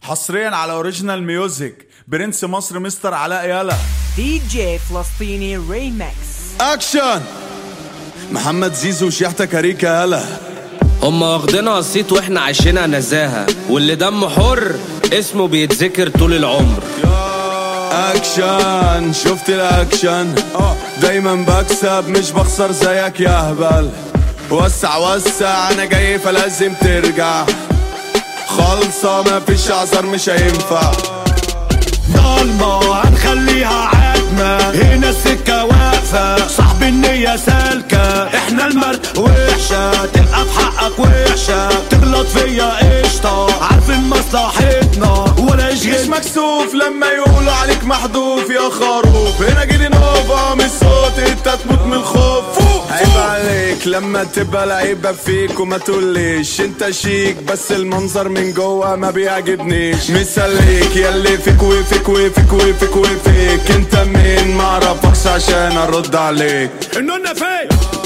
حصريا على اوريجينال ميوزك برنس مصر مستر علاء يالا دي جي فلسطيني ريمكس. اكشن. محمد زيزو وشيحتة كاريكا يالا. هما واخدينها صيت واحنا عايشينها نزاهة، واللي دمه حر اسمه بيتذكر طول العمر. اكشن. شفت الاكشن؟ دايما بكسب مش بخسر زيك يا هبل. وسع وسع انا جاي فلازم ترجع. خالصة مفيش اعذار مش هينفع. ضلمة هنخليها عتمة، هنا السكة واقفة، صاحب النية سالكة. احنا المرد وحشة، تبقى في حقك وحشة، تغلط فيا قشطة، عارفين مصلحتنا ولا يشغل. مش مكسوف لما يقولوا عليك محذوف يا خروف. هنا جيلي نوفا من الصوت انت تموت من الخوف. عيب عليك لما تبقى لعيبة فيك وما تقوليش انت شيك، بس المنظر من جوه ما بيعجبنيش. مسليك ياللي فيك وفيك وفيك وفيك وفيك. انت مين معرفكش عشان ارد عليك. النونة فين؟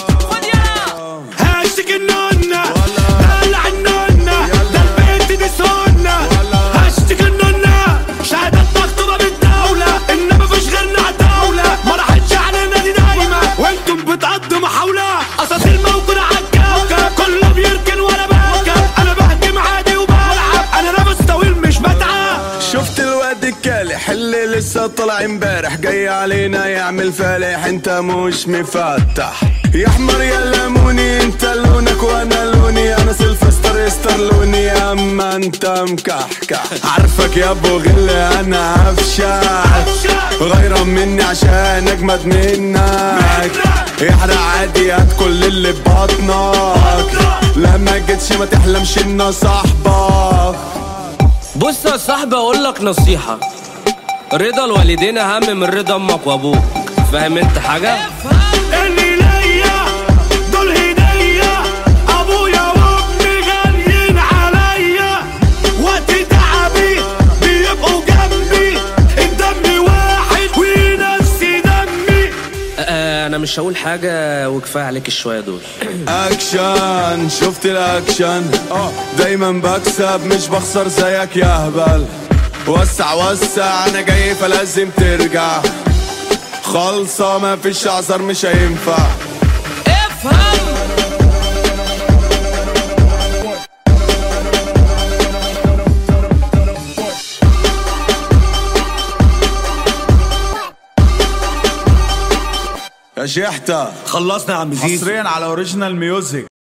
هاشتك النونة، دلع النونة، ده البيت دي سنة. هاشتك النونة، شهادة مكتوبة بالدولة، إن مفيش غيرنا عالدولة. ما راحتش علينا دي دايمة، وانتم بتقضوا محاولة. أساطير موجودة عالكوكب، كله بيركن وأنا بركب. أنا بهجم عادي وبلعب، أنا نفس طويل مش بتعب. شفت الواد الكالح اللي لسه طالع امبارح، جاي علينا يعمل فالح. انت مش مفتح يا حمر يا ليموني، انت لونك وانا لوني. انا سيلفستر استر لوني، اما انت مكحكح. عارفك يا ابو غل انا هفشك، غيرا مني عشان اجمد منك. يحرق عادي هات كل اللي ببطنك، لما جيتش ما تحلمش ان صاحبك. بص يا صاحبي اقولك نصيحة، رضا الوالدين اهم من رضا امك وابوك. فاهم انت حاجة؟ اللي ليا دول هدية، ابويا وامي غاليين عليا. وقت تعبي بيبقوا جنبي، الدم واحد ونفسي دمي. انا مش هقول حاجة وكفاية عليك الشوية دول. اكشن. شفت الاكشن؟ دايما بكسب مش بخسر زيك يا هبل. وسع وسع انا جاي فلازم ترجع. خالصة مفيش اعذار مش هينفع. افهم. يا شيحتة خلصنا يا عم زيزو. حصريا على اوريجينال ميوزك.